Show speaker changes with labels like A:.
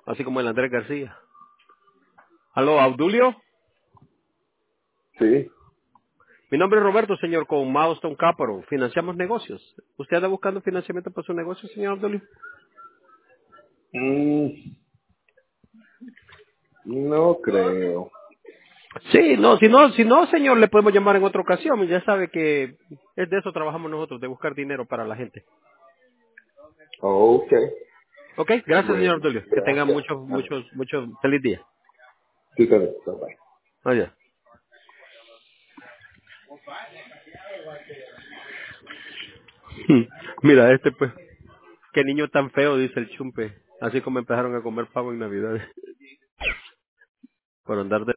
A: así como el Andrés García. Aló, Abdulio.
B: Sí.
A: Mi nombre es Roberto, señor, con Milestone Capital. Financiamos negocios. ¿Usted anda buscando financiamiento para su negocio, señor Abdulio?
B: Mm, no creo.
A: Sí, no, si no, señor, le podemos llamar en otra ocasión. Ya sabe que es de eso trabajamos nosotros, de buscar dinero para la gente.
B: Ok.
A: Ok, gracias, señor
B: Bueno,
A: Abdulio. Que tenga
B: gracias.
A: mucho feliz día.
B: Tú también. Bye.
A: Adiós. Mira, pues, qué niño tan feo, dice el chumpe. Así como empezaron a comer pavo en Navidad. Por andar de